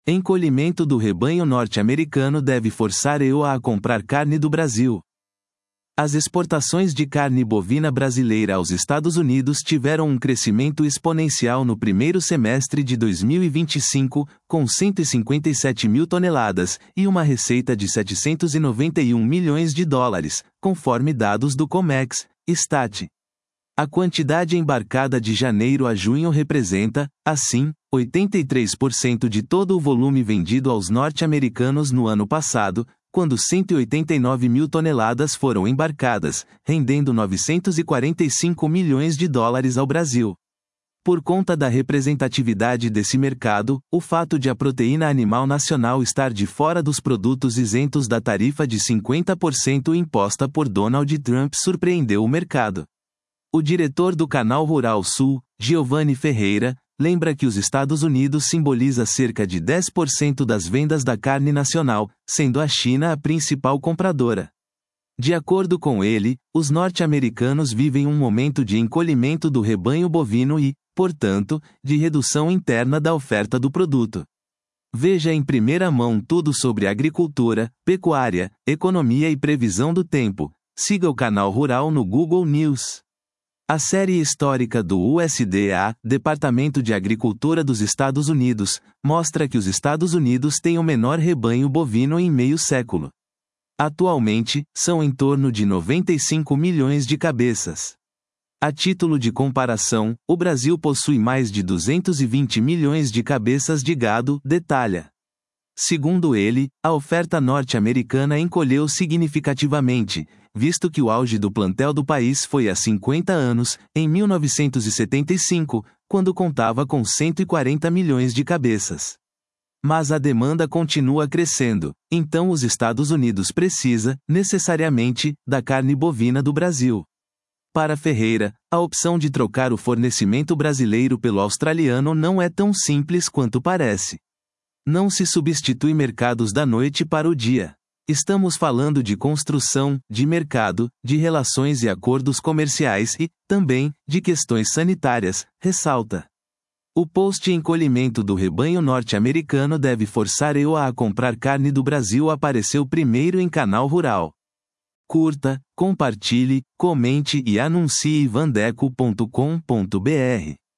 Encolhimento do rebanho norte-americano deve forçar a EU a comprar carne do Brasil. As exportações de carne bovina brasileira aos Estados Unidos tiveram um crescimento exponencial no primeiro semestre de 2025, com 157 mil toneladas, e uma receita de 791 milhões de dólares, conforme dados do Comex, Stat. A quantidade embarcada de janeiro a junho representa, assim, 83% de todo o volume vendido aos norte-americanos no ano passado, quando 189 mil toneladas foram embarcadas, rendendo 945 milhões de dólares ao Brasil. Por conta da representatividade desse mercado, o fato de a proteína animal nacional estar de fora dos produtos isentos da tarifa de 50% imposta por Donald Trump surpreendeu o mercado. O diretor do Canal Rural Sul, Giovanni Ferreira, lembra que os Estados Unidos simboliza cerca de 10% das vendas da carne nacional, sendo a China a principal compradora. De acordo com ele, os norte-americanos vivem um momento de encolhimento do rebanho bovino e, portanto, de redução interna da oferta do produto. Veja em primeira mão tudo sobre agricultura, pecuária, economia e previsão do tempo. Siga o Canal Rural no Google News. A série histórica do USDA, Departamento de Agricultura dos Estados Unidos, mostra que os Estados Unidos têm o menor rebanho bovino em meio século. Atualmente, são em torno de 95 milhões de cabeças. A título de comparação, o Brasil possui mais de 220 milhões de cabeças de gado, detalha. Segundo ele, a oferta norte-americana encolheu significativamente, visto que o auge do plantel do país foi há 50 anos, em 1975, quando contava com 140 milhões de cabeças. Mas a demanda continua crescendo, então os Estados Unidos precisa, necessariamente, da carne bovina do Brasil. Para Ferreira, a opção de trocar o fornecimento brasileiro pelo australiano não é tão simples quanto parece. Não se substitui mercados da noite para o dia. Estamos falando de construção, de mercado, de relações e acordos comerciais e, também, de questões sanitárias, ressalta. O post-encolhimento do rebanho norte-americano deve forçar a EU a comprar carne do Brasil apareceu primeiro em Canal Rural. Curta, compartilhe, comente e anuncie vandeco.com.br.